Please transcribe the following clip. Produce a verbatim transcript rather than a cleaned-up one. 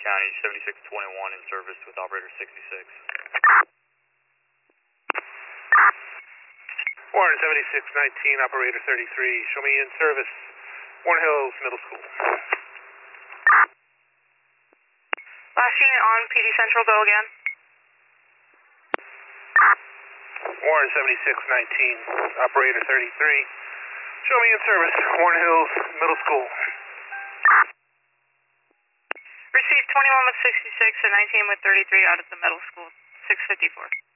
County, seventy-six twenty-one in service with operator sixty-six. Warren, seventy-six nineteen, operator thirty-three. Show me in service, Warren Hills Middle School. Last unit on, P D Central, go again. Warren, seventy-six nineteen, operator thirty-three. Show me in service, Warren Hills Middle School. Received twenty-one with sixty-six and nineteen with thirty-three out at the middle school, six fifty-four.